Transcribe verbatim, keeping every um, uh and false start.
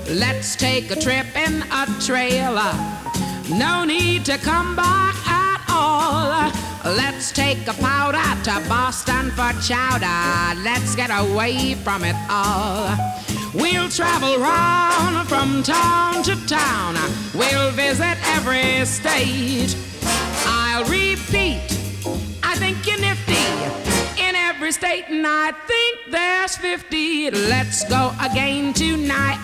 Let's take a trip in a trailer. No need to come back at all. Let's take a powder to Boston for chowder. Let's get away from it all. We'll travel round from town to town. We'll visit every state. I'll repeat, I think you're nifty. In every state, and I think there's fifty. Let's go again tonight.